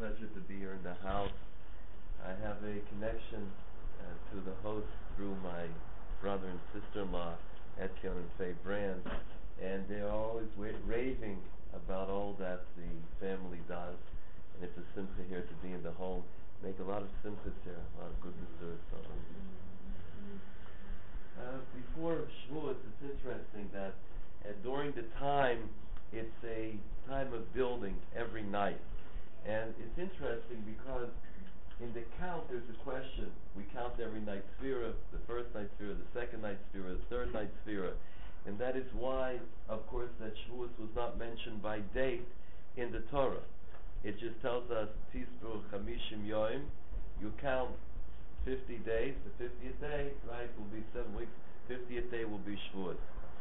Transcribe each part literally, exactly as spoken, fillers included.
pleasure to be here in the house. I have a connection uh, to the host through my brother and sister-in-law, Etienne and Faye Brand, and they are always wa- raving about all that the family does, and it's a simcha here to be in the home. Make a lot of simchas here, a lot of goodness there. So. Uh, before Shavuos, it's interesting that uh, during the time, it's a time of building every night. And it's interesting because in the count there's a question. We count every night Sphira, the first night Sphira, the second night Sphira, the third night Sphira. And that is why, of course, that Shavuos was not mentioned by date in the Torah. It just tells us, Tisru Chamishim Yoim, you count fifty days, the fiftieth day, right, will be seven weeks, fiftieth day will be Shavuos.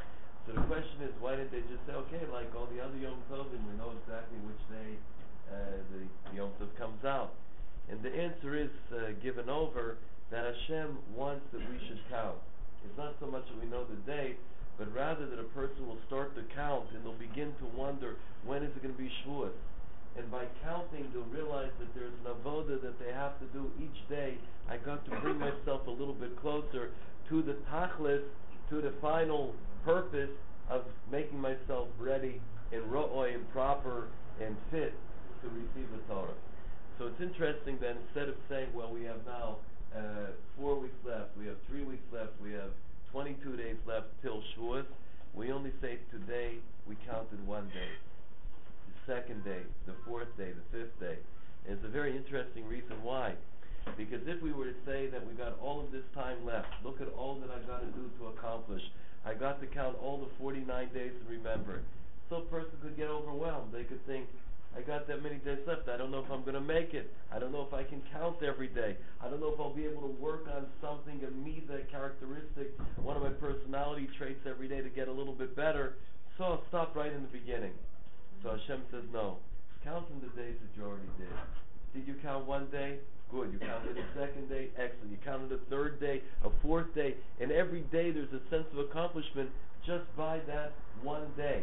So the question is, why did they just say, okay, like all the other Yom Tovim, we know exactly which day uh, the Yom Tov comes out? And the answer is uh, given over that Hashem wants that we should count. It's not so much that we know the date, but rather that a person will start to count and they'll begin to wonder, when is it going to be Shavuos? And by counting, they'll realize that there's an avoda that they have to do each day. I got to bring myself a little bit closer to the tachlis, to the final purpose of making myself ready and ro'oi and proper and fit to receive the Torah. So it's interesting that instead of saying, well, we have now uh, four weeks left, we have three weeks left, we have twenty-two days left till Shavuos, we only say today we counted one day, the second day, the fourth day, the fifth day. And it's a very interesting reason why. Because if we were to say that we got all of this time left, look at all that I got to do to accomplish. I got to count all the forty-nine days and remember it. So a person could get overwhelmed. They could think, I got that many days left. I don't know if I'm going to make it. I don't know if I can count every day. I don't know if I'll be able to work on something, a midah, characteristic, one of my personality traits every day to get a little bit better. So I'll stop right in the beginning. So Hashem says, no. Count in the days that you already did. Did you count one day? Good. You counted a second day? Excellent. You counted a third day, a fourth day, and every day there's a sense of accomplishment just by that one day.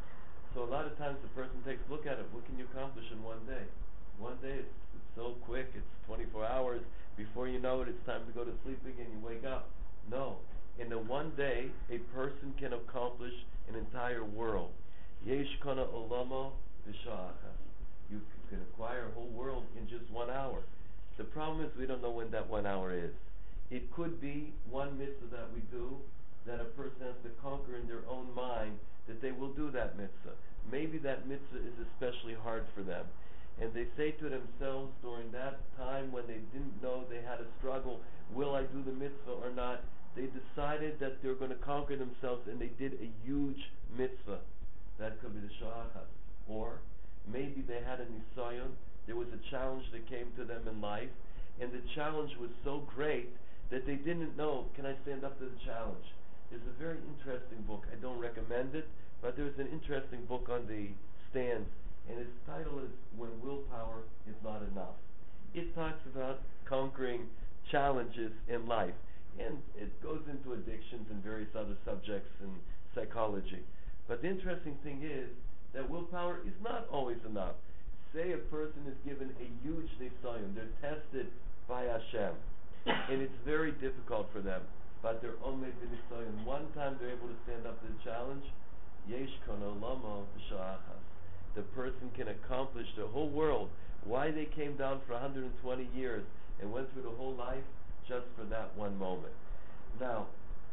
So a lot of times the person takes a look at it. What can you accomplish in one day? One day, it's, it's so quick. It's twenty-four hours. Before you know it, it's time to go to sleep again. You wake up. No. In the one day, a person can accomplish an entire world. Yesh kana olamo b'sha'acha. You can acquire a whole world in just one hour. The problem is we don't know when that one hour is. It could be one mitzvah that we do that a person has to conquer in their own mind that they will do that mitzvah. Maybe that mitzvah is especially hard for them. And they say to themselves during that time when they didn't know they had a struggle, will I do the mitzvah or not? They decided that they're going to conquer themselves and they did a huge mitzvah. That could be the sha'achas. Or maybe they had a nisayon. There was a challenge that came to them in life, and the challenge was so great that they didn't know, can I stand up to the challenge? There's a very interesting book. I don't recommend it, but there's an interesting book on the stands, and its title is When Willpower is Not Enough. It talks about conquering challenges in life, and it goes into addictions and various other subjects in psychology. But the interesting thing is that willpower is not always enough. Say a person is given a huge nisayon, they're tested by Hashem, and it's very difficult for them, but they're omed b'nisayon. One time they're able to stand up to the challenge, yesh kana olamo b'sha'achas. The person can accomplish the whole world. Why they came down for one hundred twenty years and went through the whole life just for that one moment. Now,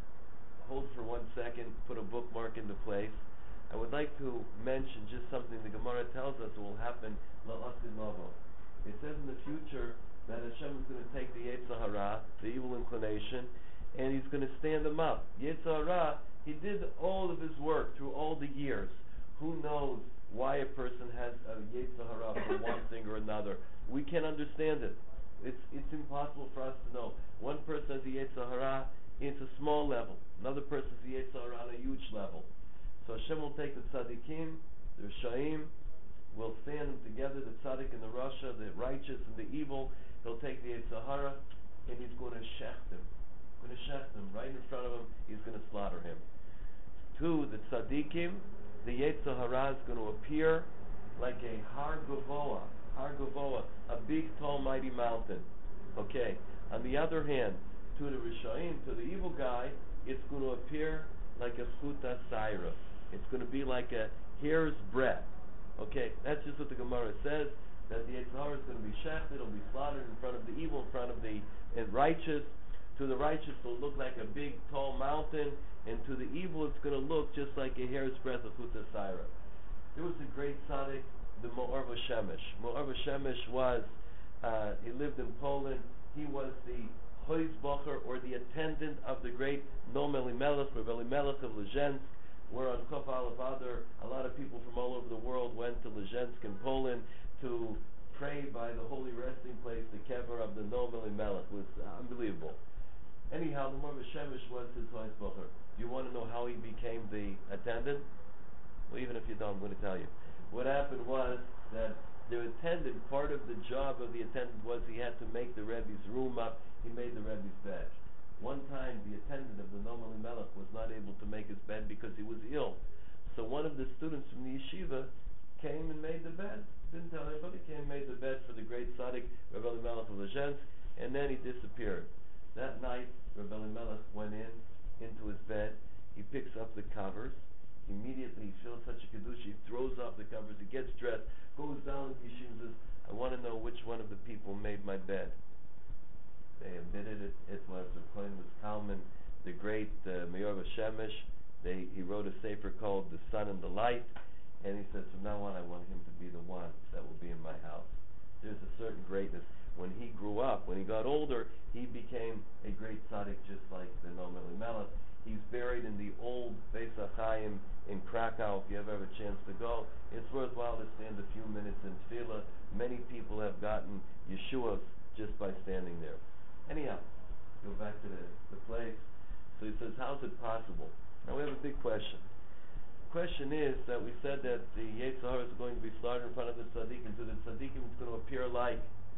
hold for one second, put a bookmark into place. I would like to mention just something the Gemara tells us will happen la'asid novo. It says in the future that Hashem is going to take the Yetzer Hara, the evil inclination, and He's going to stand them up. Yetzer Hara, he did all of his work through all the years. Who knows why a person has a Yetzer Hara for one thing or another? We can't understand it. It's it's impossible for us to know. One person has a Yetzer Hara, it's a small level. Another person has a Yetzer Hara on a huge level. So Hashem will take the tzaddikim, the rishayim, will stand them together, the tzaddik and the rasha, the righteous and the evil. He'll take the Yetzer Hara, and he's going to shech them. Going to shech them right in front of him. He's going to slaughter him. To the tzaddikim, the Yetzer Hara is going to appear like a har gavoa, Har Gavoa, a big, tall, mighty mountain. Okay. On the other hand, to the Rishonim, to the evil guy, it's going to appear like a chuta saira. It's going to be like a hair's breadth. Okay, that's just what the Gemara says, that the Yetzer Hara is going to be shechted, it'll be slaughtered in front of the evil, in front of the uh, righteous. To the righteous, it'll look like a big, tall mountain, and to the evil, it's going to look just like a hair's breadth of chuta saira. There was a great tzaddik, the Me'or Shemesh. Me'or Shemesh was, uh, he lived in Poland. He was the Hoizbacher, or the attendant of the great Noam Elimelech, Reb Elimelech of Lezhensk, where on Kof Aleph Adar, a lot of people from all over the world went to Lezhensk in Poland to pray by the holy resting place, the kever of the Noam Elimelech. It was uh, unbelievable. Anyhow, the Me'or Shemesh was his Hoizbacher. Do you want to know how he became the attendant? Well, even if you don't, I'm going to tell you. What happened was that the attendant, part of the job of the attendant was he had to make the Rebbe's room up. He made the Rebbe's bed. One time, the attendant of the Noam Elimelech was not able to make his bed because he was ill. So one of the students from the yeshiva came and made the bed. Didn't tell anybody. Came and made the bed for the great tzaddik, Reb Elimelech of Lezhensk, and then he disappeared. That night, Reb Elimelech went in, into his bed. He picks up the covers. Immediately, he feels such a kedusha. He throws off the covers. He gets dressed, goes down to the yeshiva and says, I want to know which one of the people made my bed. They admitted it. It was the Kohen was Kalman, the great uh, Me'or Shemesh. They he wrote a sefer called The Sun and the Light, and he says from now on I want him to be the one that will be in my house. There's a certain greatness. When he grew up, when he got older, he became a great tzaddik, just like the Noam Elimelech. He's buried in the old Beis HaChaim in Krakow. If you ever have a chance to go, it's worthwhile to stand a few minutes in tefillah. Many people have gotten Yeshuas just by standing there. Anyhow, go back to the, the place. So he says, how's it possible? Now we have a big question. The question is that we said that the Yetzer Hara is going to be slaughtered in front of the tzaddikim. To the tzaddikim it's going to appear like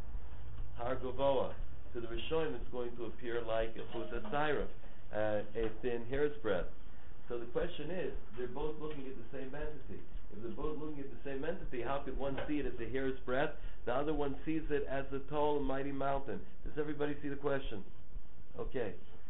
Har Gavoa. To the Rishonim it's going to appear like a chuta saira, uh, a thin hair's breadth. So the question is, they're both looking at the same entity. If they're both looking at the same entity, how could one see it as a hair's breadth? The other one sees it as a tall and mighty mountain. Does everybody see the question? Okay.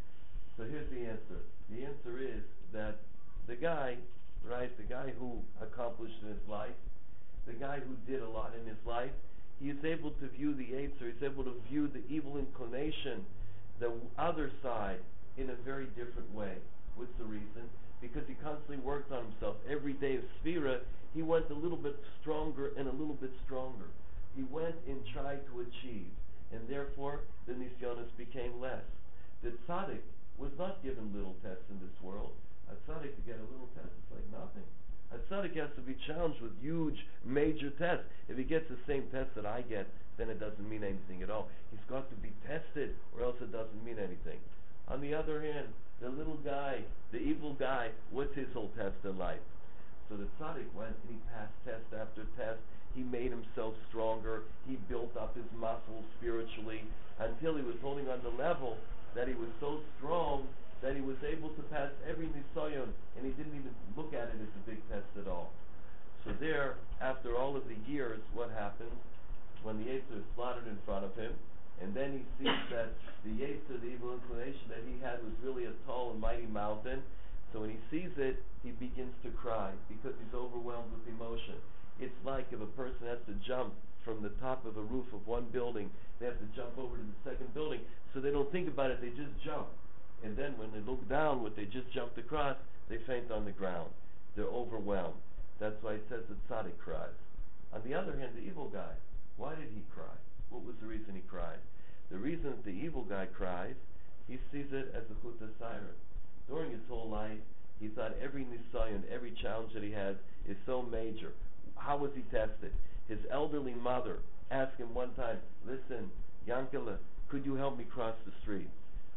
So here's the answer. The answer is that the guy, right, the guy who accomplished in his life, the guy who did a lot in his life, he is able to view the Yetzer, he's able to view the evil inclination, the other side, in a very different way. What's the reason? Because he constantly worked on himself. Every day of Sphira, he went a little bit stronger and a little bit stronger. He went and tried to achieve, and therefore the Nisyonos became less. The tzaddik was not given little tests in this world. A tzaddik to get a little test is like nothing. A tzaddik has to be challenged with huge, major tests. If he gets the same test that I get, then it doesn't mean anything at all. He's got to be tested, or else it doesn't mean anything. On the other hand, the little guy, the evil guy, what's his whole test in life? So the tzaddik went and he passed test after test. He made himself stronger. He built up his muscles spiritually until he was holding on the level that he was so strong that he was able to pass every nisayon, and he didn't even look at it as a big test at all. So there, after all of the years, what happens when the Yetzer is slaughtered in front of him, and then he sees that the Yetzer, the evil inclination that he had, was really a tall and mighty mountain. So when he sees it, he begins to cry because he's overwhelmed with emotion. It's like if a person has to jump from the top of a roof of one building, they have to jump over to the second building, so they don't think about it, they just jump. And then when they look down what they just jumped across, they faint on the ground. They're overwhelmed. That's why it says that tzaddik cries. On the other hand, the evil guy, why did he cry? What was the reason he cried? The reason that the evil guy cries, he sees it as a chuta saira. During his whole life, he thought every nisayon, every challenge that he has is so major. How was he tested? His elderly mother asked him one time, listen, Yankele, could you help me cross the street?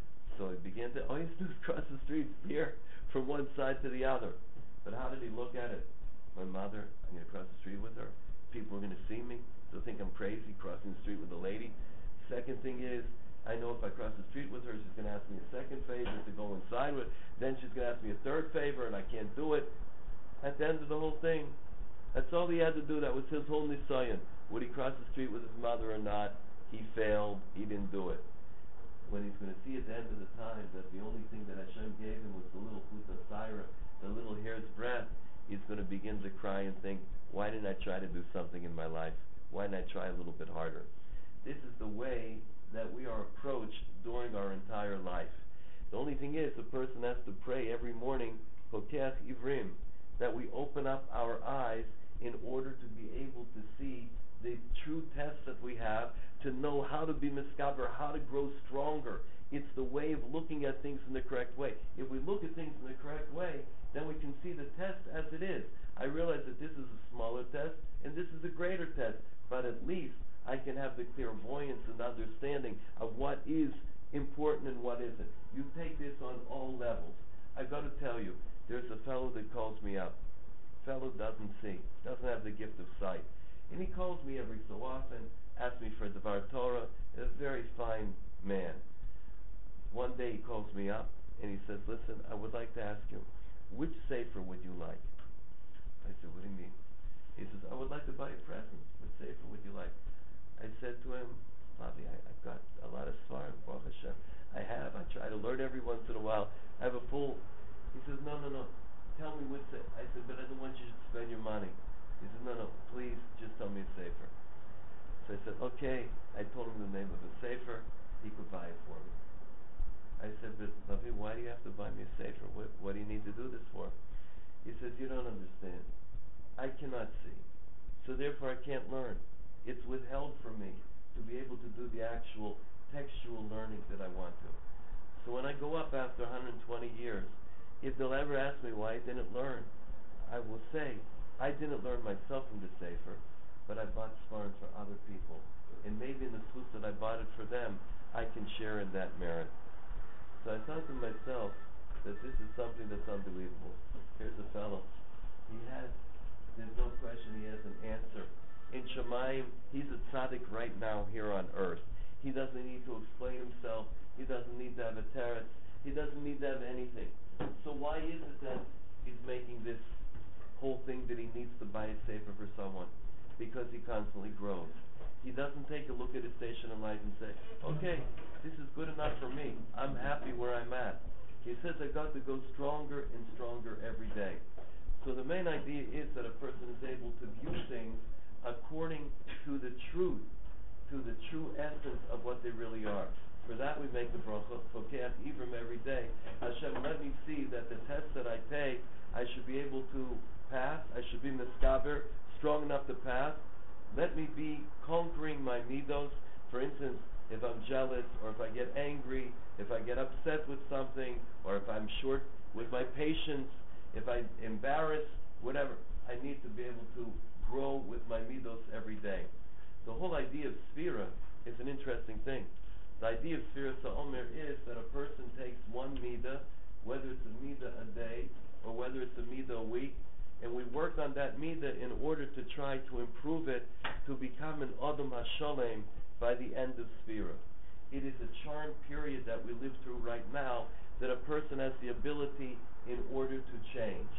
So he began to, all he has to do is cross the street here from one side to the other. But how did he look at it? My mother, I'm going to cross the street with her. People are going to see me. They'll think I'm crazy crossing the street with a lady. Second thing is, I know if I cross the street with her, she's going to ask me a second favor to go inside with. Then she's going to ask me a third favor, and I can't do it. At the end of the whole thing, That's all he had to do. That was his whole nisayon. Would he cross the street with his mother or not? He failed. He didn't do it. When he's going to see at the end of the time that the only thing that Hashem gave him was the little chuta saira, the little hair's breadth, he's going to begin to cry and think, why didn't I try to do something in my life? Why didn't I try a little bit harder? This is the way that we are approached during our entire life. The only thing is, a person has to pray every morning, Pokeach Ivrim, that we open up our eyes in order to be able to see the true tests that we have, to know how to be miskaber, how to grow stronger. It's the way of looking at things in the correct way. If we look at things in the correct way, then we can see the test as it is. I realize that this is a smaller test, and this is a greater test, but at least I can have the clairvoyance and understanding of what is important and what isn't. You take this on all levels. I've got to tell you, there's a fellow that calls me up. Fellow doesn't see, doesn't have the gift of sight. And he calls me every so often, asks me for Devar Torah, a very fine man. One day he calls me up and he says, listen, I would like to ask you, which sefer would you like? I said, what do you mean? He says, I would like to buy a present. Which sefer would you like? I said to him, Bobby, I, I've got a lot of svarim, Baruch Hashem. I have, I try to learn every once in a while. I have a full, he says, no, no, no, tell me which sefer. I said, but I don't want you to spend your money. He said, no, no, please, just tell me a sefer. So I said, okay. I told him the name of the sefer. He could buy it for me. I said, but Lavi, why do you have to buy me a sefer? What, what do you need to do this for? He says, you don't understand. I cannot see, so therefore I can't learn. It's withheld from me to be able to do the actual textual learning that I want to. So when I go up after one hundred twenty years, if they'll ever ask me why I didn't learn, I will say, I didn't learn myself from the sefer, but I bought svarim for other people. And maybe in the schus that I bought it for them, I can share in that merit. So I thought to myself that this is something that's unbelievable. Here's a fellow. He has, there's no question he has an answer. In Shemayim, he's a tzaddik right now here on earth. He doesn't need to explain himself. He doesn't need to have a teretz. He doesn't need to have anything. So why is it that he's making this whole thing that he needs to buy a sefer for someone? Because he constantly grows. He doesn't take a look at his station in life and say, okay, this is good enough for me. I'm happy where I'm at. He says, I got to go stronger and stronger every day. So the main idea is that a person is able to view things according to the truth, to the true essence of what they really are. For that we make the bracha, Pokeach Ivrim every day. Hashem, let me see that the test that I take, I should be able to pass. I should be miskaber, strong enough to pass. Let me be conquering my midos. For instance, if I'm jealous, or if I get angry, if I get upset with something, or if I'm short with my patience, if I'm embarrassed, whatever, I need to be able to grow with my midos every day. The whole idea of sphira is an interesting thing. The idea of sphira sa'omer is that a person takes one midah, whether it's a midah a day, or whether it's a midah a week, and we work on that midah in order to try to improve it to become an Adam HaSholem by the end of Sphira. It is a charmed period that we live through right now that a person has the ability in order to change.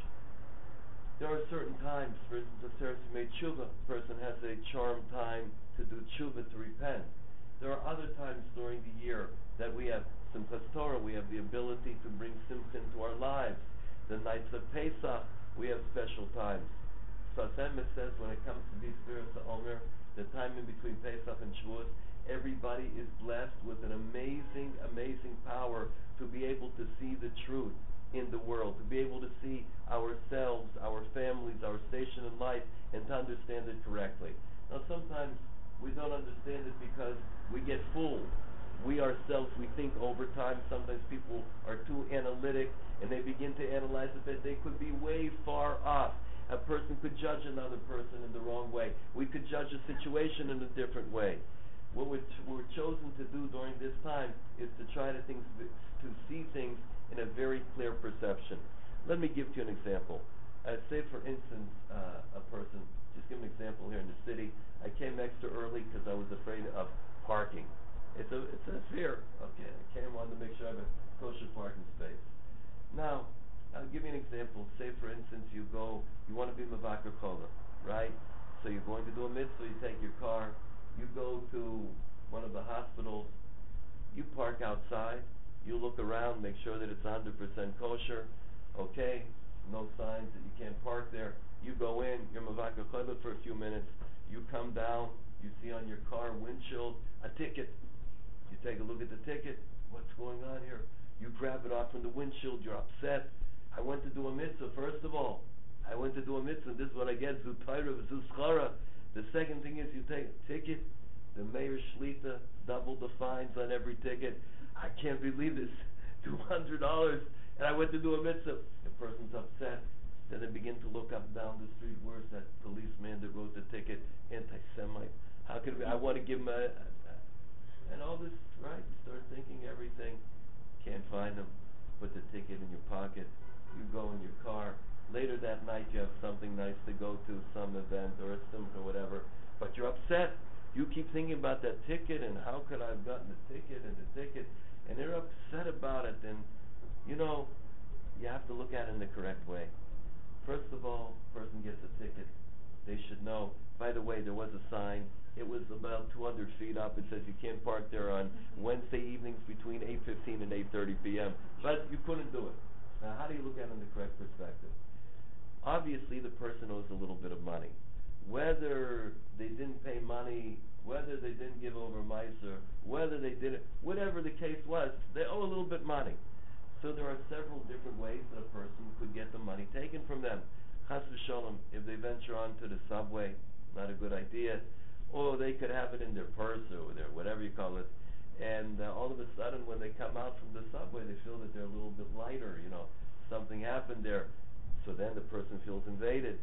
There are certain times, for instance, a Sefer Tshuva, a person has a charmed time to do tshuva, to repent. There are other times during the year that we have Simchas Torah, we have the ability to bring Simcha into our lives. The nights of Pesach, we have special times. Sfas Emes says when it comes to these spirits of Omer, the time in between Pesach and Shavuot, everybody is blessed with an amazing, amazing power to be able to see the truth in the world, to be able to see ourselves, our families, our station in life, and to understand it correctly. Now sometimes we don't understand it because we get fooled. We ourselves, we think over time, sometimes people are too analytic and they begin to analyze it, but they could be way far off. A person could judge another person in the wrong way. We could judge a situation in a different way. What we're, ch- we're chosen to do during this time is to try to, things, to see things in a very clear perception. Let me give you an example. Uh, say, for instance, uh, a person, just give an example here in the city. I came extra early because I was afraid of parking. It's a it's a fear. Okay, I came on to make sure I have a kosher parking space. Now, I'll give you an example. Say, for instance, you go, you want to be Mavakar Chola, right? So you're going to do a mitzvah, you take your car, you go to one of the hospitals, you park outside, you look around, make sure that it's one hundred percent kosher, okay, no signs that you can't park there. You go in, you're mavaka chayla for a few minutes, you come down, you see on your car windshield a ticket. You take a look at the ticket, what's going on here? You grab it off from the windshield, you're upset. I went to do a mitzvah, first of all. I went to do a mitzvah, this is what I get, zutayra, zuschara. The second thing is you take a ticket, the mayor shlita doubled the fines on every ticket. I can't believe this, two hundred dollars, and I went to do a mitzvah. The person's upset. Then they begin to look up and down the street. Where's that policeman that wrote the ticket? Anti-Semite. How could we, I want to give him a, a, a, and all this, right? You start thinking everything. Can't find him. Put the ticket in your pocket. You go in your car. Later that night you have something nice to go to, some event or a simcha or whatever, but you're upset. You keep thinking about that ticket and how could I have gotten the ticket and the ticket, and they're upset about it. And you know, you have to look at it in the correct way. First of all, person gets a ticket, they should know, by the way, there was a sign, it was about two hundred feet up, it says you can't park there on Wednesday evenings between eight fifteen and eight thirty p.m., but you couldn't do it. Now how do you look at it in the correct perspective? Obviously the person owes a little bit of money. Whether they didn't pay money, whether they didn't give over miser, whether they did it, whatever the case was, they owe a little bit money. So there are several different ways that a person could get the money taken from them. Chas v'sholom, if they venture onto the subway, not a good idea. Or they could have it in their purse or their whatever you call it, and uh, all of a sudden when they come out from the subway they feel that they're a little bit lighter, you know, something happened there. So then the person feels invaded.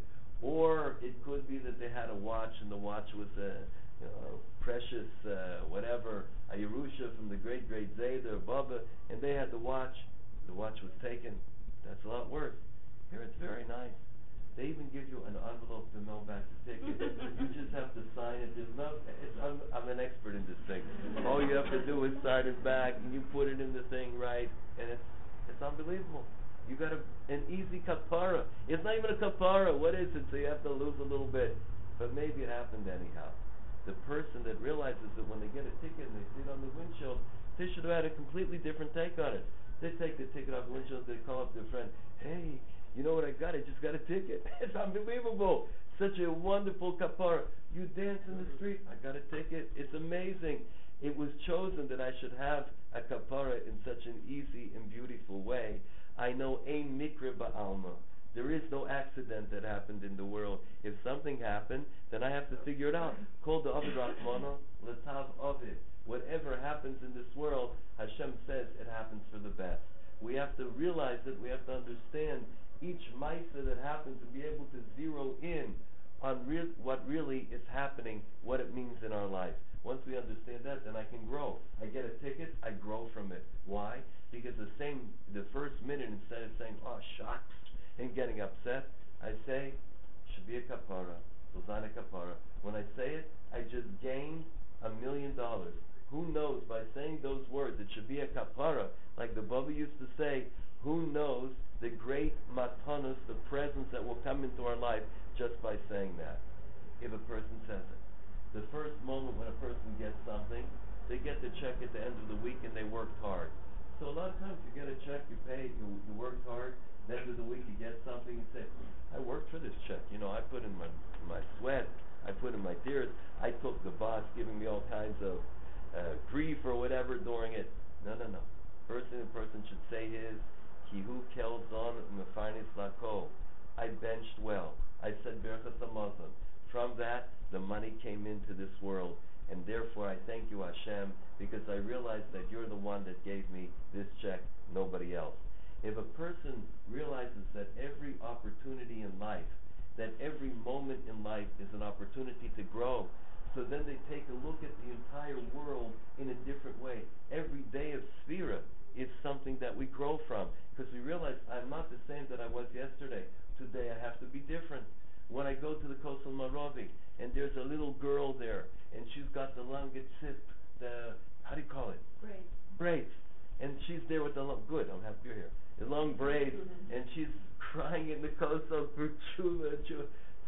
Or it could be that they had a watch and the watch was a you know, precious uh, whatever, a Yerusha from the great great Zayda or Baba, and they had the watch. The watch was taken. That's a lot worse. Here it's very nice. They even give you an envelope to mail back the ticket. You just have to sign it. There's no. It's, I'm, I'm an expert in this thing. All you have to do is sign it back, and you put it in the thing right, and it's it's unbelievable. You got a, an easy kapara. It's not even a kapara. What is it? So you have to lose a little bit, but maybe it happened anyhow. The person that realizes that when they get a ticket and they see it on the windshield, they should have had a completely different take on it. They take the ticket off the windshield, they call up their friend, hey, you know what I got? I just got a ticket. It's unbelievable. Such a wonderful kapara. You dance in the street, I got a ticket. It's amazing. It was chosen that I should have a kapara in such an easy and beautiful way. I know ein mikra ba'alma. There is no accident that happened in the world. If something happened, then I have to figure it out. Call the Avid Rahmana, Letav Avid. Whatever happens in this world, Hashem says it happens for the best. We have to realize it. We have to understand each Maisa that happens and be able to zero in on real, what really is happening, what it means in our life. Once we understand that, then I can grow. I get a ticket, I grow from it. Why? Because the same, the first minute, instead of saying, oh, shucks, and getting upset, I say, should be a kapara, Hosanna kapara. When I say it, I just gained a million dollars. Who knows, by saying those words, it should be a kapara, like the Baba used to say, who knows the great matanos, the presence that will come into our life just by saying that, if a person says it. The first moment when a person gets something, they get the check at the end of the week and they worked hard. So a lot of times you get a check, you pay, you, you worked hard, at the end of the week you get something, you say, I worked for this check, you know, I put in my, my sweat, I put in my tears, I took the boss giving me all kinds of uh, grief or whatever during it. No, no, no. First thing a person should say is, Kihu kelzon mefarnis lako. I benched well. I said berachas hamazon. From that, the money came into this world, and therefore I thank you, Hashem, because I realized that you're the one that gave me this check, nobody else. If a person realizes that every opportunity in life, that every moment in life is an opportunity to grow, so then they take a look at the entire world in a different way. Every day of Sphira is something that we grow from, because we realize I'm not the same that I was yesterday. Today I have to be different. When I go to the Kosel Maravi, and there's a little girl there, and she's got the langetzip, the, how do you call it? Braids. Braids. And she's there with the long, good, I'm happy you're here, the long braids, and she's crying in the Kosel for tshuva, tshuva.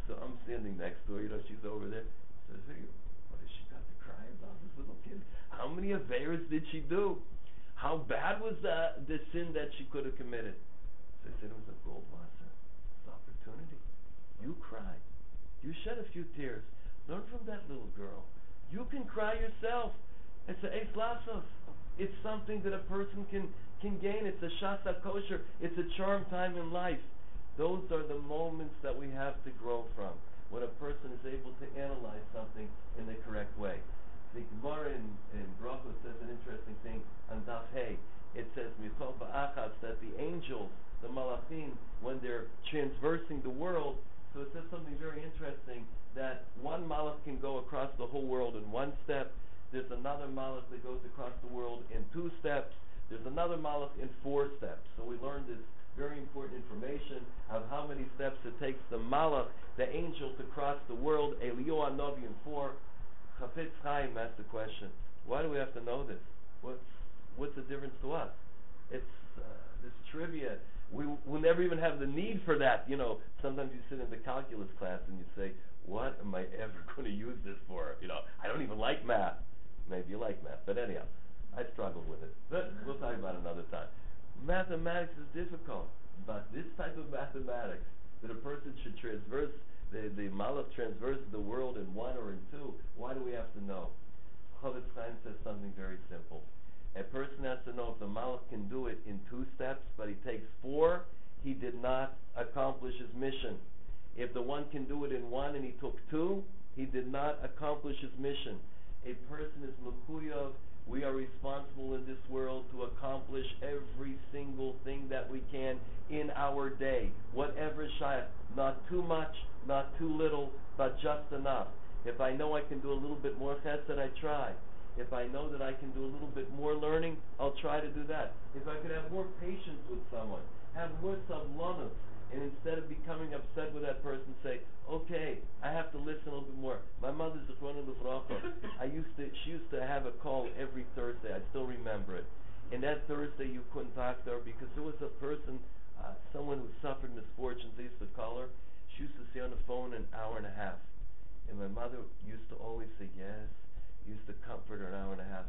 So I'm standing next to her, you know, she's over there. So I say, what has she got to cry about, this little kid? How many Averas did she do? How bad was the, the sin that she could have committed? So I said, it was a Goldwasser. It's an opportunity. You cried. You shed a few tears. Learn from that little girl. You can cry yourself. It's a Eis Lasos. It's something that a person can, can gain. It's a Shasa Kosher. It's a charm time in life. Those are the moments that we have to grow from, when a person is able to analyze something in the correct way. The Gemara in, in Brachos says an interesting thing on Daf Hey. It says, Michol Ba'achas, that the angels, the Malachim, when they're transversing the world, so it says something very interesting, that one Malach can go across the whole world in one step. There's another Malach that goes across the world in two steps. There's another Malach in four steps. So we learned this very important information of how many steps it takes the Malach, the angel, to cross the world. Eliyahu Hanavi in four. Chafetz Chaim asked the question, why do we have to know this? What's, what's the difference to us? It's uh, this trivia. We will never even have the need for that. You know, sometimes you sit in the calculus class and you say, what am I ever going to use this for? You know, I don't even like math. Maybe you like math, but anyhow, I struggled with it. But we'll talk about it another time. Mathematics is difficult, but this type of mathematics, that a person should transverse, the, the Malach transverse the world in one or in two, why do we have to know? Chofetz Chaim says something very simple. A person has to know if the Malach can do it in two steps, but he takes four, he did not accomplish his mission. If the one can do it in one and he took two, he did not accomplish his mission. A person is mechuyav. We are responsible in this world to accomplish every single thing that we can in our day, whatever is shayach. Not too much, not too little, but just enough. If I know I can do a little bit more chesed, I try. If I know that I can do a little bit more learning, I'll try to do that. If I could have more patience with someone, have more sablanus, and instead of becoming upset with that person, say, okay, I have to listen a little bit more. My mother's Zichrona Livracha. I used to, she used to have a call every Thursday. I still remember it. And that Thursday you couldn't talk to her because there was a person, uh, someone who suffered misfortunes. They used to call her. She used to stay on the phone an hour and a half. And my mother used to always say yes. Used to comfort her an hour and a half.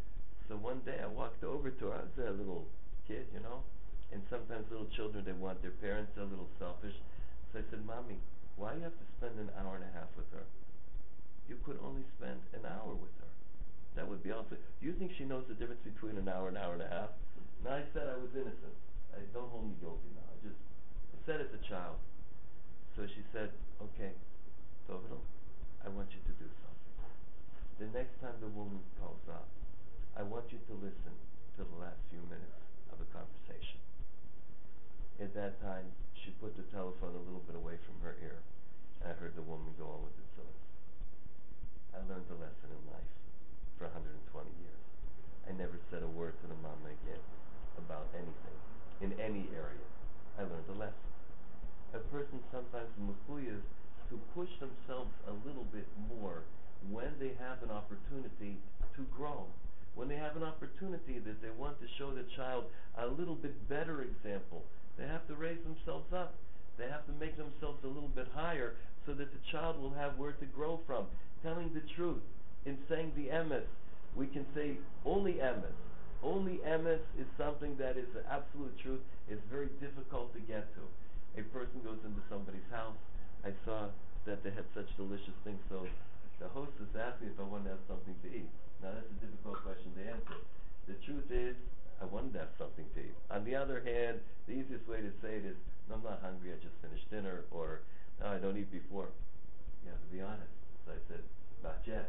So one day I walked over to her. I was a little kid, you know. And sometimes little children, they want their parents, they're a little selfish. So I said, Mommy, why do you have to spend an hour and a half with her? You could only spend an hour with her. That would be also. Do you think she knows the difference between an hour and an hour and a half? Now I said I was innocent. I, don't hold me guilty now. I just I said as a child. So she said, okay, Dovido, I want you to do something. The next time the woman calls up, I want you to listen to the last few minutes of a conversation. At that time, she put the telephone a little bit away from her ear, and I heard the woman go on with the tzilus. I learned a lesson in life for one hundred twenty years. I never said a word to the mama again about anything, in any area. I learned a lesson. A person sometimes mechuyev to push themselves a little bit more when they have an opportunity to grow. When they have an opportunity that they want to show the child a little bit better example, they have to raise themselves up. They have to make themselves a little bit higher so that the child will have where to grow from. Telling the truth, in saying the emes, we can say only emes. Only emes is something that is the absolute truth. It's very difficult to get to. A person goes into somebody's house. I saw that they had such delicious things, so the hostess asked me if I wanted to have something to eat. Now that's a difficult question to answer. The truth is, I wanted to have something to eat. On the other hand, the easiest way to say it is, no, I'm not hungry, I just finished dinner, or no, I don't eat before. You have to be honest. So I said, not yet.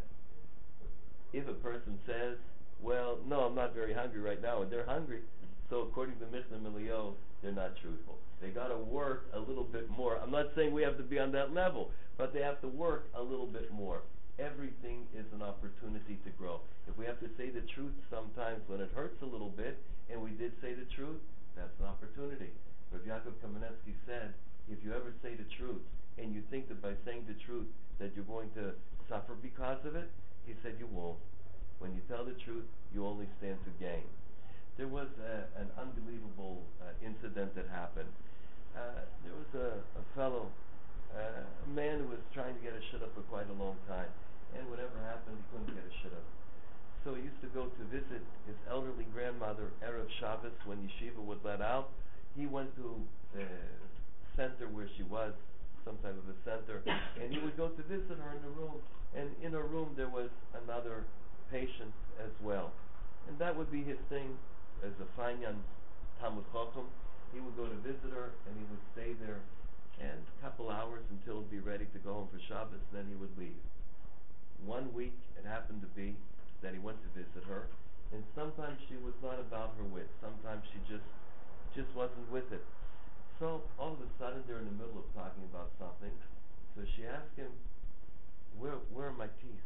If a person says, well, no, I'm not very hungry right now, and they're hungry, so according to Mishnah Milio, they're not truthful. They got to work a little bit more. I'm not saying we have to be on that level, but they have to work a little bit more. Everything is an opportunity to grow. If we have to say the truth sometimes when it hurts a little bit, and we did say the truth, that's an opportunity. Rav Yaakov Kamenetsky said, if you ever say the truth, and you think that by saying the truth that you're going to suffer because of it, he said you won't. When you tell the truth, you only stand to gain. There was a, an unbelievable uh, incident that happened. Uh, there was a, a fellow, uh, a man who was trying to get a shidduch for quite a long time, and whatever happened, he couldn't get a shidduch. So he used to go to visit his elderly grandmother Erev Shabbos when yeshiva would let out. He went to the center where she was, some type of a center, and he would go to visit her in the room. And in her room there was another patient as well, and that would be his thing as a Fanyan Talmud Chacham. He would go to visit her, and he would stay there, and a couple hours until he'd be ready to go home for Shabbos. Then he would leave. One week it happened to be that he went to visit her, and sometimes she was not about her wits. Sometimes she just just wasn't with it. So all of a sudden they're in the middle of talking about something. So she asked him, Where where are my teeth?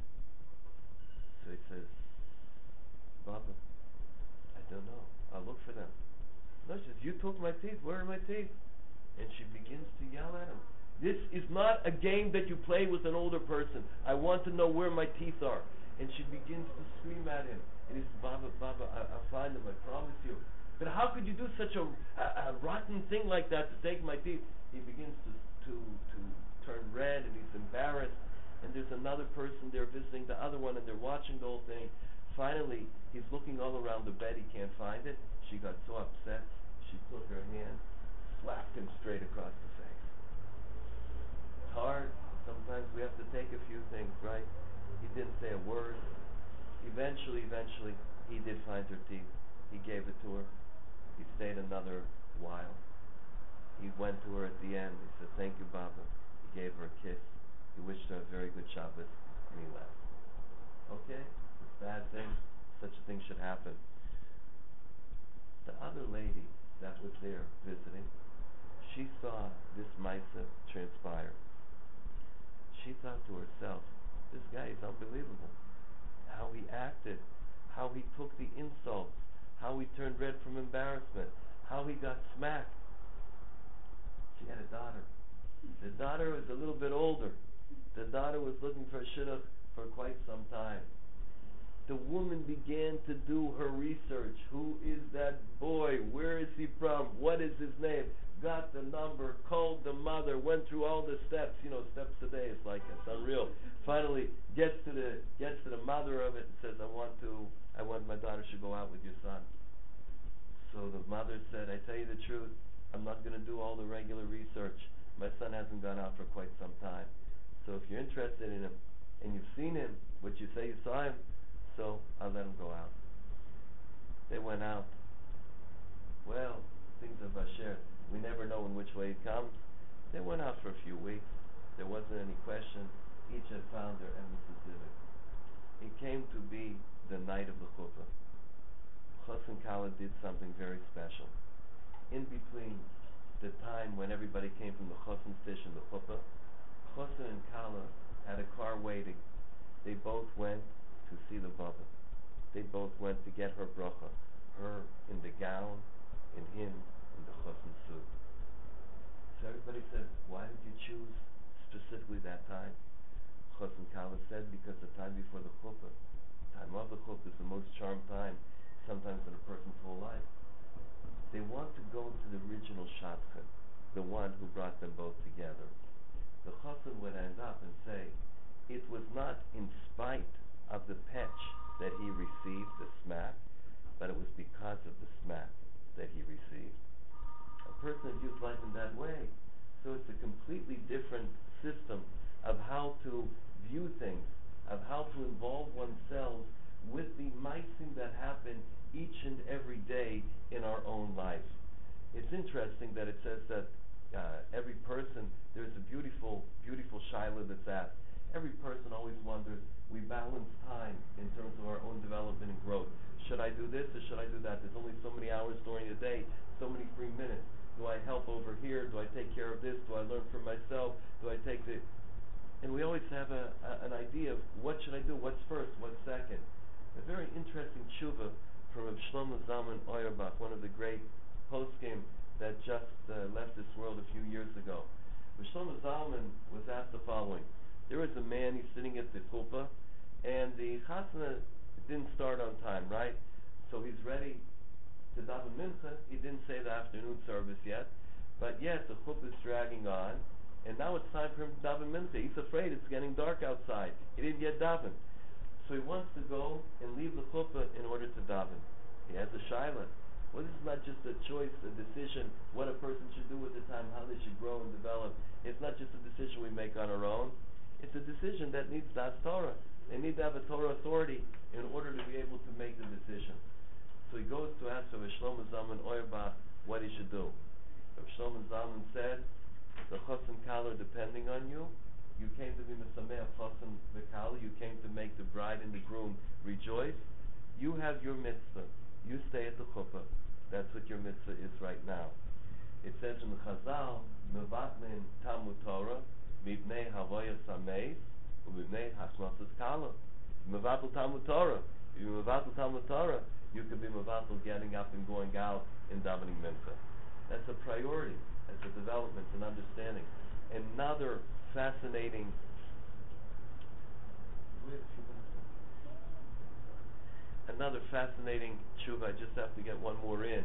So he says, Baba, I don't know. I'll look for them. No, she says, You took my teeth. Where are my teeth? And she begins to yell at him. This is not a game that you play with an older person. I want to know where my teeth are. And she begins to scream at him. And he says, Baba, Baba, I, I'll find them, I promise you. But how could you do such a, a, a rotten thing like that to take my teeth? He begins to, to, to turn red, and he's embarrassed. And there's another person there visiting the other one, and they're watching the whole thing. Finally, he's looking all around the bed. He can't find it. She got so upset, she took her hand, slapped him straight across the face. It's hard. Sometimes we have to take a few things, right? He didn't say a word. Eventually, eventually, he did find her teeth. He gave it to her. He stayed another while. He went to her at the end. He said, Thank you, Baba. He gave her a kiss. He wished her a very good Shabbos, and he left. Okay? It's a bad thing. Such a thing should happen. The other lady that was there visiting, she saw this Maisa transpire. She thought to herself, this guy is unbelievable. How he acted, how he took the insults, how he turned red from embarrassment, how he got smacked. She had a daughter. The daughter was a little bit older. The daughter was looking for a shidduch for quite some time. The woman began to do her research. Who is that boy? Where is he from? What is his name? Got the number, called the mother, went through all the steps. You know, steps today, it's like, it's unreal. Finally, gets to the gets to the mother of it and says, I want to, I want my daughter should go out with your son. So the mother said, I tell you the truth, I'm not going to do all the regular research. My son hasn't gone out for quite some time. So if you're interested in him, and you've seen him, what you say you saw him, so I'll let him go out. They went out. Well, things of Asher, we never know in which way it comes. They went out for a few weeks. There wasn't any question. Each had found their eminence civic. It came to be the night of the chuppah. Chassan Kala did something very special. In between the time when everybody came from the Chassan Tish and the chuppah, Chassan and Kala had a car waiting. They both went to see the Baba. They both went to get her bracha. Her in the gown, and him in the Chassan suit. So everybody said, why did you choose specifically that time? Chassan Kala said, because the time before the chuppah, the time of the chuppah is the most charmed time, sometimes in a person's whole life. They want to go to the original Shadchan, the one who brought them both together. The Chassan would end up and say, it was not in spite of the petch that he received, the smack, but it was because of the smack that he received. A person views life in that way. So it's a completely different system of how to view things, of how to involve oneself with the maisim that happen each and every day in our own life. It's interesting that it says that uh, every person, there's a beautiful, beautiful shaila that's asked. Every person always wonders, we balance time in terms of our own development and growth. Should I do this or should I do that? There's only so many hours during the day, so many free minutes. Do I help over here? Do I take care of this? Do I learn for myself? Do I take the... And we always have a, a, an idea of what should I do, what's first, what's second. A very interesting tshuva from Rav Shlomo Zalman Auerbach, one of the great poskim that just uh, left this world a few years ago. Rav Shlomo Zalman was asked the following. There was a man, he's sitting at the chuppah, and the chasana didn't start on time, right? So he's ready to daven mincha. He didn't say the afternoon service yet, but yet the chuppah is dragging on, And now it's time for him to daven mincha. He's afraid it's getting dark outside. He didn't get daven. So he wants to go and leave the chuppah in order to daven. He has a shaila. Well, this is not just a choice, a decision, what a person should do with the time, how they should grow and develop. It's not just a decision we make on our own. It's a decision that needs das Torah. They need to have a Torah authority in order to be able to make the decision. So he goes to ask Rav Shlomo Zalman Auerbach what he should do. Rav Shlomo Zalman said, the chassan kala depending on you. You came to be mesameach chassan v'kala. You came to make the bride and the groom rejoice. You have your mitzvah. You stay at the chuppah. That's what your mitzvah is right now. It says in the Chazal, mevatlin Talmud Torah, mibnei havoyas hameis, umibnei hachnosas kala. Mevatl Talmud Torah. If you mevatl Talmud Torah, you could be mevatl getting up and going out and davening mincha. That's a priority. That's a development, an understanding. Another fascinating Another fascinating tshuva, I just have to get one more in.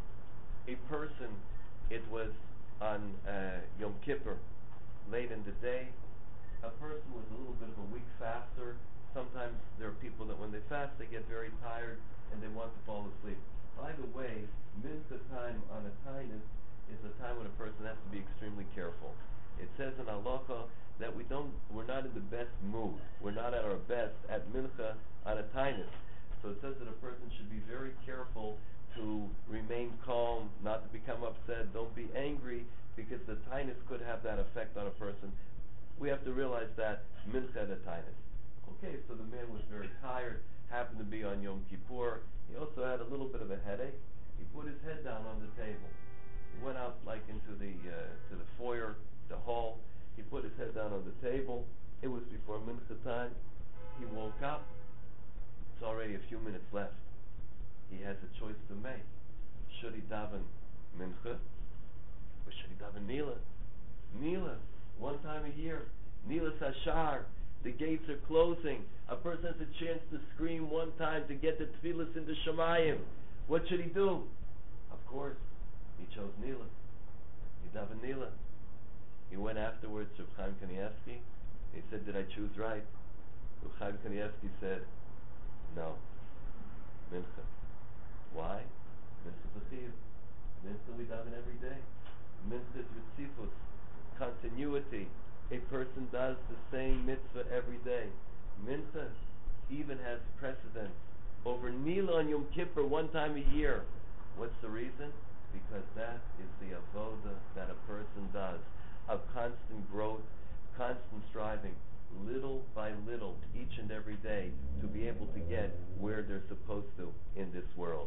A person, it was on uh, Yom Kippur, late in the day, a person was a little bit of a weak faster. Sometimes there are people that when they fast, they get very tired and they want to fall asleep. By the way, mincha time on a tainus is a time when a person has to be extremely careful. It says in halacha that we don't, we're not in the best mood. We're not at our best at mincha on a tainus. So it says that a person should be very careful to remain calm, not to become upset, don't be angry, because the tainus could have that effect on a person. We have to realize that mincha the tainus. Okay, so the man was very tired, happened to be on Yom Kippur. He also had a little bit of a headache. He put his head down on the table. He went out like into the uh, to the foyer, the hall. He put his head down on the table. It was before mincha time. He woke up. It's already a few minutes left. He has a choice to make. Should he daven mincha or should he daven nila? Nila, one time a year. Nila sashar. The gates are closing. A person has a chance to scream one time to get the tefillas into Shemayim. What should he do? Of course, he chose nila. He daven nila. He went afterwards to Reb Chaim Kanievsky. He said, "Did I choose right?" Reb Chaim Kanievsky said, "No, mincha." Why? Mincha b'chiyuv. Mincha we daven every day. Mincha is ritzifus, continuity. A person does the same mitzvah every day. Mincha even has precedence over Nila on Yom Kippur one time a year. What's the reason? Because that is the avoda that a person does, of constant growth, constant striving, little by little, each and every day, to be able to get where they're supposed to in this world.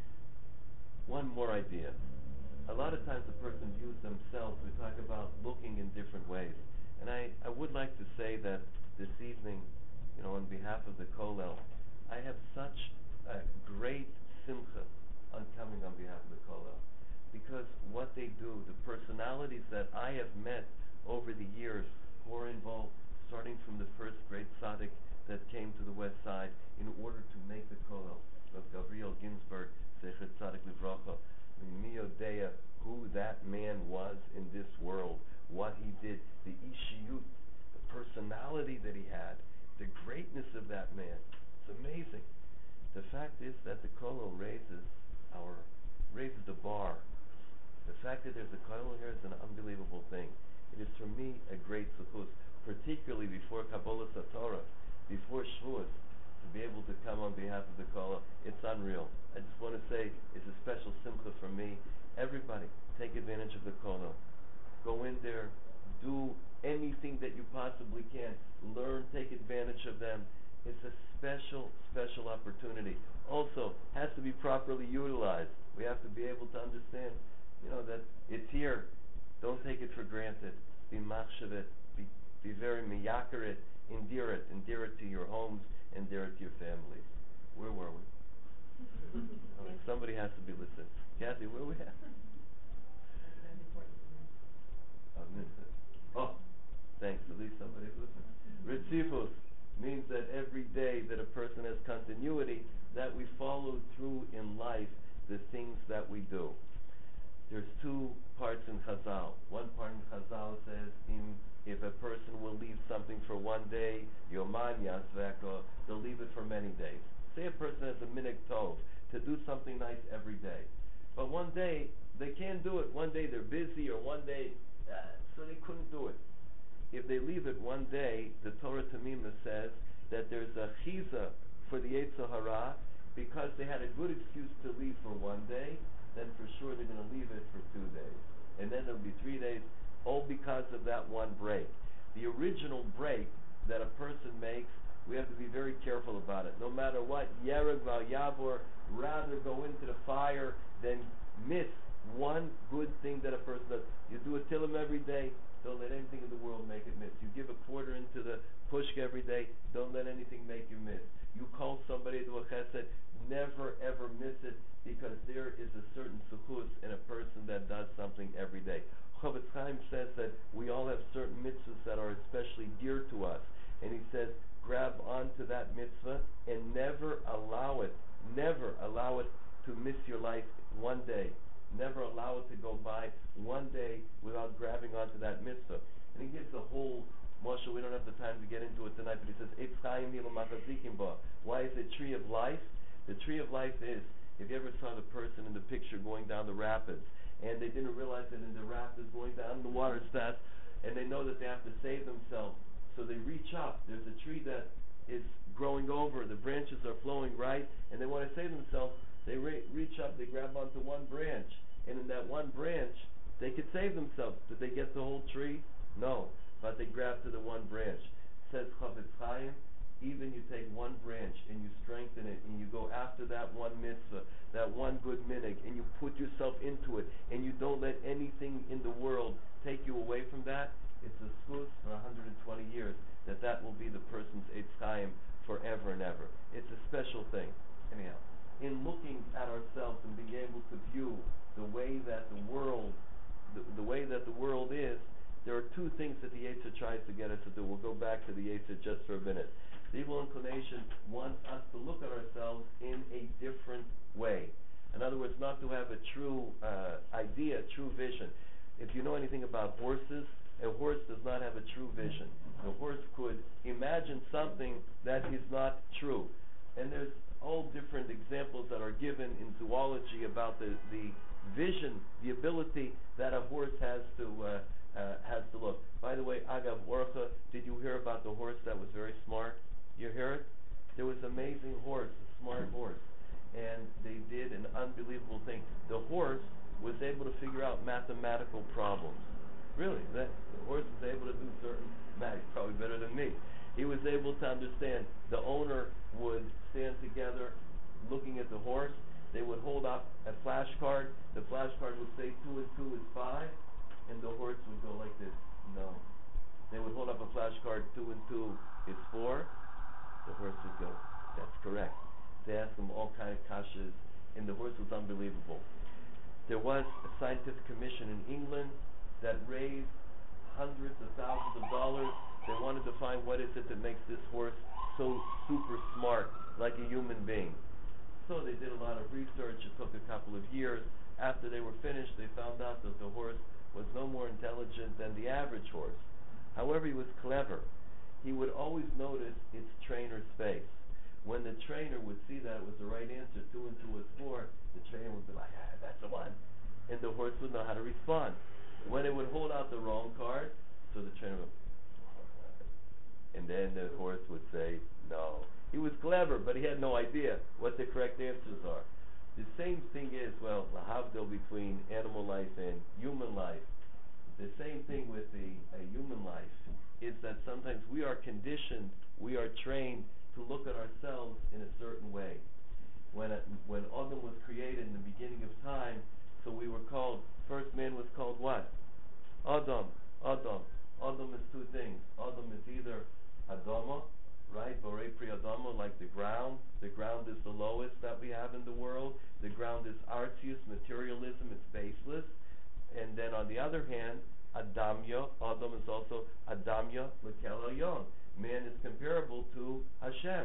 One more idea. A lot of times a person views themselves, we talk about looking in different ways. And I, I would like to say that this evening, you know, on behalf of the Kollel, I have such a great simcha on coming on behalf of the Kollel. Because what they do, the personalities that I have met over the years who are involved, starting from the first great tzaddik that came to the west side in order to make the Kollel, of Gabriel Ginsberg, Zecher Tzaddik Livracha, Miyodea, who that man was in this world, what he did, the ishiyut, the personality that he had, the greatness of that man. It's amazing. The fact is that the Kollel raises our, raises the bar. The fact that there's a Kollel here is an unbelievable thing. It is for me a great sukkos, particularly before Kabbalah Satorah, before Shavuos, to be able to come on behalf of the Kollel. It's unreal. I just want to say it's a special simcha for me. Everybody, take advantage of the Kollel. Go in there, do anything that you possibly can. Learn, take advantage of them. It's a special, special opportunity. Also, has to be properly utilized. We have to be able to understand, you know, that it's here. Don't take it for granted. Be machshav it. Be, be very miyakar it. Endear it. Endear it to your homes. Endear it to your families. Where were we? uh, somebody has to be listening. Kathy, where were we at? Oh, thanks. At least somebody's listening. Ritzifus means that every day that a person has continuity, that we follow through in life the things that we do. there's two parts in Chazal. One part in Chazal says, in, if a person will leave something for one day, Yoman Yasveko, they'll leave it for many days. Say a person has a minig tov to do something nice every day, but one day they can't do it. One day they're busy, or one day, uh, so they couldn't do it. If they leave it one day, the Torah Tamima says that there's a chiza for the Yetzer Hara, because they had a good excuse to leave for one day, then for sure they're going to leave it for two days. And then there'll be three days, all because of that one break. The original break that a person makes, we have to be very careful about it. No matter what, Yereg Val Yavor, rather go into the fire than miss one good thing that a person does. You do a Tillim every day, don't let anything in the world make it miss. You give a quarter into the pushka every day, don't let anything make you miss. You call somebody to a chesed, never ever miss it, because there is a certain suchus in a person that does something every day. Chofetz Chaim says that we all have certain mitzvahs that are especially dear to us, and he says, grab onto that mitzvah and never allow it, never allow it to miss your life one day. Never allow it to go by one day without grabbing onto that mitzvah. And he gives a whole Moshe, we don't have the time to get into it tonight, but he says, Eitz Chaim Hilo Machazikim Ba. Why is it tree of life? The tree of life is, if you ever saw the person in the picture going down the rapids, and they didn't realize that in the rapids going down the water stats, and they know that they have to save themselves, so they reach up. There's a tree that is growing over, the branches are flowing right, and they want to save themselves. They re- reach up, they grab onto one branch, and in that one branch, they could save themselves. Did they get the whole tree? No, but they grab to the one branch. Says Chofetz Chaim, even you take one branch and you strengthen it, and you go after that one mitzvah, that one good minig, and you put yourself into it, and you don't let anything in the world take you away from that, it's a schus for one hundred twenty years, that that will be the person's Eitz Chaim forever and ever. It's a special thing. Anyhow, in looking at ourselves and being able to view the way that the world, the, the way that the world is, there are two things that the Yetzer tries to get us to do. We'll go back to the Yetzer just for a minute. The evil inclination wants us to look at ourselves in a different way. In other words, not to have a true uh, idea, true vision. If you know anything about horses, a horse does not have a true vision. The horse could imagine something that is not true. And there's all different examples that are given in zoology about the, the vision, the ability that a horse has to uh, uh, has to look. By the way, Agav Orcha, did you hear about the horse that was very smart? You hear it? There was an amazing horse, a smart horse, and they did an unbelievable thing. The horse was able to figure out mathematical problems. Really, that the horse was able to do certain math, probably better than me. He was able to understand. The owner would stand together looking at the horse. They would hold up a flashcard. The flashcard would say two and two is five, and the horse would go like this. No. They would hold up a flashcard, two and two is four. The horse would go, that's correct. They asked him all kind of kashas, and the horse was unbelievable. There was a scientific commission in England that raised hundreds of thousands of dollars. They wanted to find what is it that makes this horse so super smart, like a human being. So they did a lot of research. It took a couple of years. After they were finished, they found out that the horse was no more intelligent than the average horse. However, he was clever. He would always notice its trainer's face. When the trainer would see that it was the right answer, two and two was four, the trainer would be like, ah, that's the one. And the horse would know how to respond. When it would hold out the wrong card, so the trainer would, and then the horse would say, no. He was clever, but he had no idea what the correct answers are. The same thing is, well, the havdil between animal life and human life. The same thing with the uh, human life is that sometimes we are conditioned, we are trained to look at ourselves in a certain way. When uh, when Adam was created in the beginning of time, so we were called, first man was called what? Adam, Adam. Adam is two things. Adam is either Adama, right? Borei Pri Adama, like the ground. The ground is the lowest that we have in the world. The ground is artius, materialism, it's baseless. And then on the other hand, Adamya, Adam is also Adamya Lekel Elyon. Man is comparable to Hashem.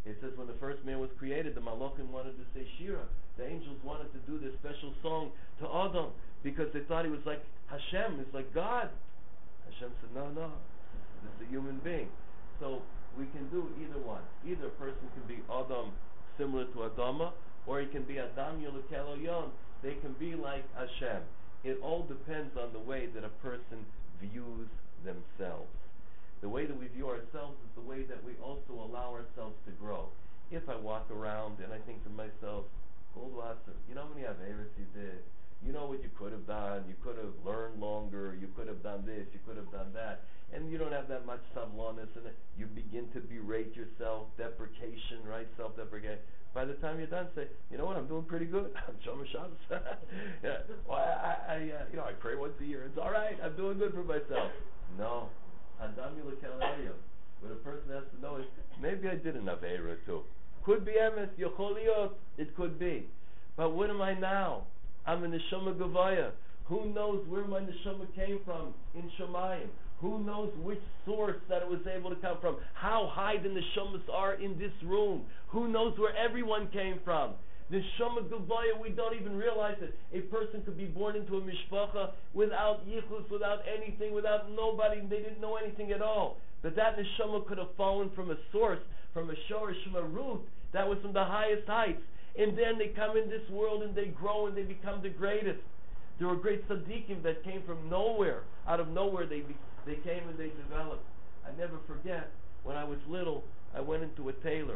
It says when the first man was created, the Malachim wanted to say Shira. The angels wanted to do this special song to Adam because they thought he was like Hashem, he's like God. Hashem said, no, no, this is a human being. So we can do either one. Either a person can be Adam, similar to Adama, or he can be Adam Yelekel Oyon. They can be like Hashem. It all depends on the way that a person views themselves. The way that we view ourselves is the way that we also allow ourselves to grow. If I walk around and I think to myself, Goldwasser, you know how many Averis you did? You know what you could have done. You could have learned longer. You could have done this. You could have done that. And you don't have that much savlonis in it. You begin to berate yourself, deprecation, right? Self-deprecation. By the time you're done, say, you know what? I'm doing pretty good. I'm Shomer Shabbos. Yeah. Well, I, I, uh, you know, I pray once a year. It's all right. I'm doing good for myself. No. Hadam Yelekel Oyon. What a person has to know is, maybe I did enough Eira too. Could be emes, yochol liot. It could be. But what am I now? I'm a neshama gavaya. Who knows where my neshama came from in Shemayim? Who knows which source that it was able to come from? How high the neshamas are in this room? Who knows where everyone came from? Neshama gavaya, we don't even realize it. A person could be born into a mishpacha without yichus, without anything, without nobody. They didn't know anything at all. But that neshama could have fallen from a source, from a shorish, from a root that was from the highest heights. And then they come in this world and they grow and they become the greatest. There were great tzaddikim that came from nowhere. Out of nowhere they be, they came and they developed. I never forget, when I was little, I went into a tailor.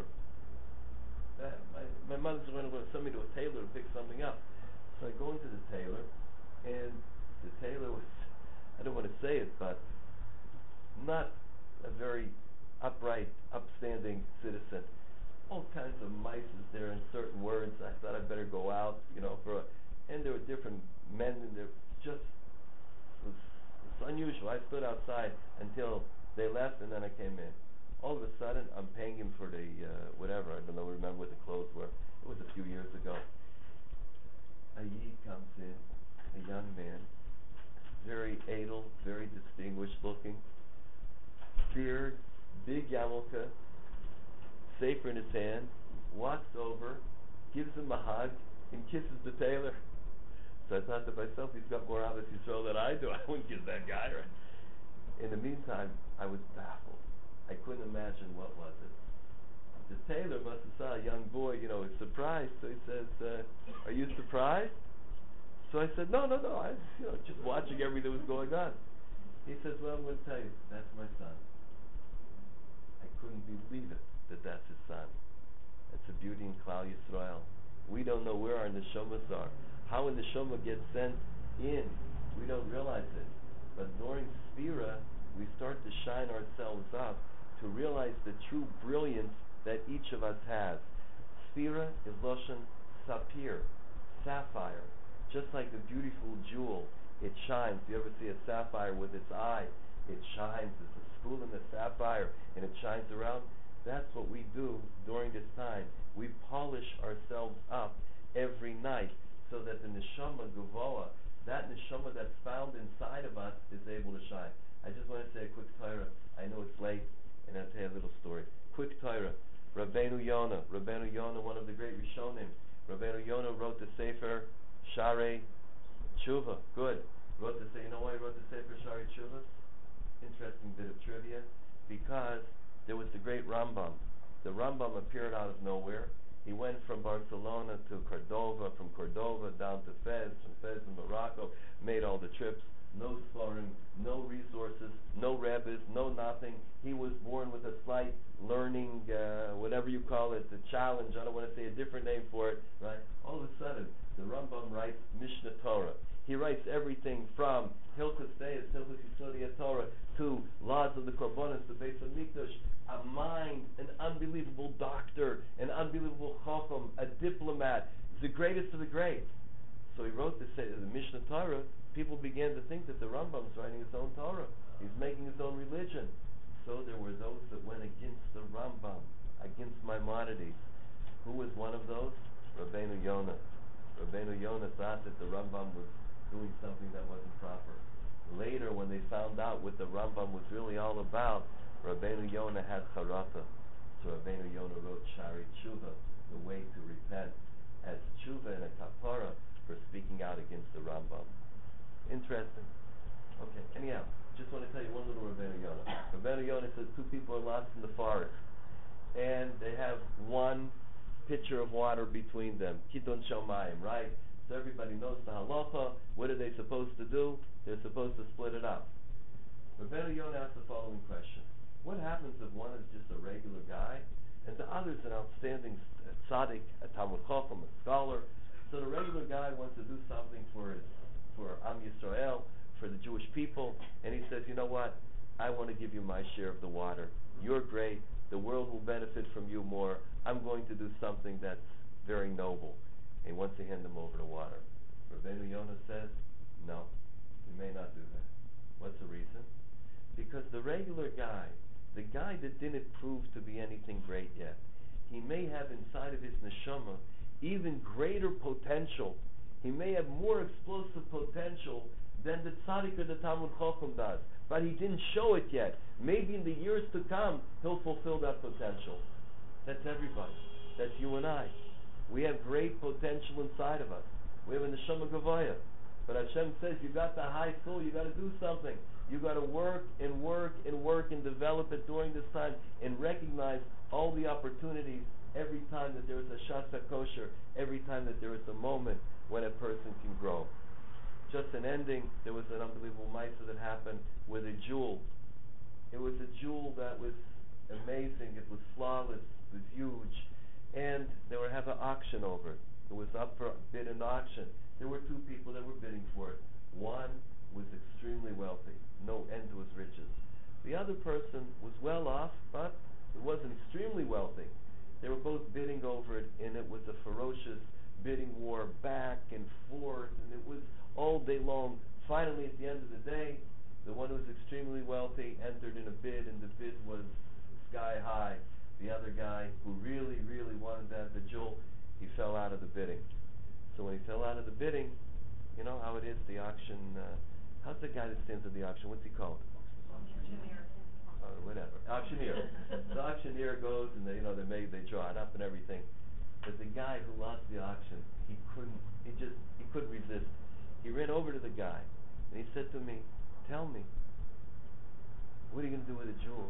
Uh, my, my mother's going to send me to a tailor to pick something up. So I go into the tailor, and the tailor was, I don't want to say it, but not a very upright, upstanding citizen. All kinds of mices there in certain words. I thought I'd better go out, you know, for a, and there were different men, and there just it was, it was unusual. I stood outside until they left, and then I came in. All of a sudden, I'm paying him for the uh, whatever. I don't know. Remember what the clothes were? It was a few years ago. A yid comes in, a young man, very edel, very distinguished looking, beard, big yarmulke, safer in his hand, walks over, gives him a hug, and kisses the tailor. So I thought to myself, he's got more Ahavas Yisrael than I do. I wouldn't kiss that guy, right? In the meantime, I was baffled. I couldn't imagine what was it. The tailor must have saw a young boy, you know, was surprised. So he says, uh, "Are you surprised?" So I said, "No, no, no. I was, you know, just watching everything that was going on." He says, "Well, I'm going to tell you, that's my son." I couldn't believe it. That that's his son. That's a beauty in Klal Yisrael. We don't know where our neshamas are. How a neshama gets sent in, we don't realize it. But during Sphira, we start to shine ourselves up to realize the true brilliance that each of us has. Sphira is Loshen Sapir, sapphire. Just like a beautiful jewel, it shines. You ever see a sapphire with its eye? It shines. There's a spool in the sapphire, and it shines around. That's what we do during this time. We polish ourselves up every night so that the neshama gavoa, that neshama that's found inside of us, is able to shine. I just want to say a quick Torah. I know it's late, and I'll tell you a little story. Quick Torah. Rabbeinu Yonah. Rabbeinu Yonah, one of the great Rishonim. Rabbeinu Yonah wrote the Sefer Sharei Tshuva. Good. Wrote the Sefer. You know why he wrote the Sefer Sharei Tshuva? Interesting bit of trivia. Because there was the great Rambam. The Rambam appeared out of nowhere. He went from Barcelona to Cordova, from Cordova down to Fez, from Fez to Morocco, made all the trips. No sparring, no resources, no rabbis, no nothing. He was born with a slight learning, uh, whatever you call it, the challenge. I don't want to say a different name for it, right? All of a sudden, the Rambam writes Mishnah Torah. He writes everything from Hilchos Deis, Hilchos Yisodei Torah, to laws of the Korbanos, the Beis Hamikdash. A mind, an unbelievable doctor, an unbelievable chacham, a diplomat, the greatest of the great. So he wrote the, the Mishnah Torah. People began to think that the Rambam's writing his own Torah. He's making his own religion. So there were those that went against the Rambam, against Maimonides. Who was one of those? Rabbeinu Yonah. Rabbeinu Yonah thought that the Rambam was doing something that wasn't proper. Later, when they found out what the Rambam was really all about, Rabbeinu Yonah had charata. So Rabbeinu Yonah wrote Shari Tshuva, the way to repent, as tshuva and a kapara for speaking out against the Rambam. Interesting. Okay, anyhow, just want to tell you one little Rabbeinu Yonah. Rabbeinu Yonah says two people are lost in the forest, and they have one pitcher of water between them. Kidon Shomayim, right? So everybody knows the halacha. What are they supposed to do? They're supposed to split it up. Rabbeinu Yonah asked the following question. What happens if one is just a regular guy, and the other is an outstanding tzaddik, a Talmud Chacham, a scholar? So the regular guy wants to do something for his, for Am Yisrael, for the Jewish people, and he says, you know what? I want to give you my share of the water. You're great. The world will benefit from you more. I'm going to do something that's very noble. And he wants to hand them over the water. Rabbeinu Yonah says, no, you may not do that. What's the reason? Because the regular guy, the guy that didn't prove to be anything great yet, he may have inside of his neshama even greater potential. He may have more explosive potential than the tzaddik or the Talmud Chacham does. But he didn't show it yet. Maybe in the years to come, he'll fulfill that potential. That's everybody. That's you and I. We have great potential inside of us. We have a neshama gavaya. But Hashem says, you got the high soul, you got to do something. You got to work and work and work and develop it during this time and recognize all the opportunities every time that there is a shasa kosher, every time that there is a moment when a person can grow. Just an ending, there was an unbelievable ma'aseh that happened with a jewel. It was a jewel that was amazing, it was flawless, it was huge, and they were have an auction over it. It was up for bid and auction. There were two people that were bidding for it. One was extremely wealthy, no end to his riches. The other person was well off, but it wasn't extremely wealthy. They were both bidding over it, and it was a ferocious bidding war, back and forth, and it was all day long. Finally, at the end of the day, the one who was extremely wealthy entered in a bid, and the bid was sky high. The other guy, who really, really wanted to have the jewel, he fell out of the bidding. So when he fell out of the bidding, you know how it is, the auction, uh, how's the guy that stands at the auction, what's he called? Auctioneer. Uh, whatever, auctioneer. The auctioneer goes, and they, you know, they make, they draw it up and everything. But the guy who lost the auction, he couldn't, he just, he couldn't resist. He ran over to the guy, and he said to me, tell me, what are you going to do with the jewel?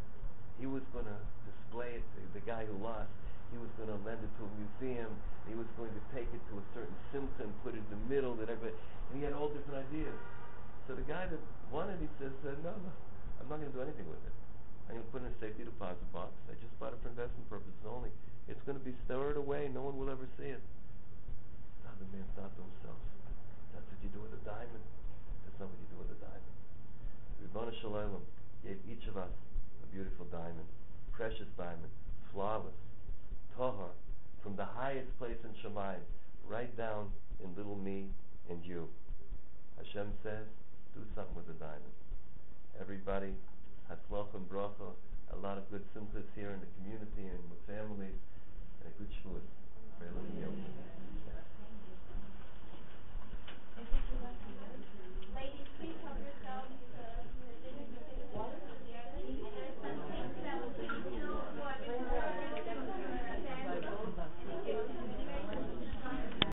He was going to display it, the, the guy who lost, he was going to lend it to a museum, he was going to take it to a certain simcha and put it in the middle, that everybody, and he had all different ideas. So the guy that won it, he says, uh, no, no, I'm not going to do anything with it. I'm going to put it in a safety deposit box. I just bought it for investment purposes only. It's going to be stored away. No one will ever see it. Now the man thought to himself, that's what you do with a diamond. That's not what you do with a diamond. Ribono Shel Olam gave each of us a beautiful diamond, precious diamond, flawless, tahar, from the highest place in Shemayim, right down in little me and you. Hashem says, do something with the diamond. Everybody, hatzlacha and bracha, a lot of good simchas here in the community and with families.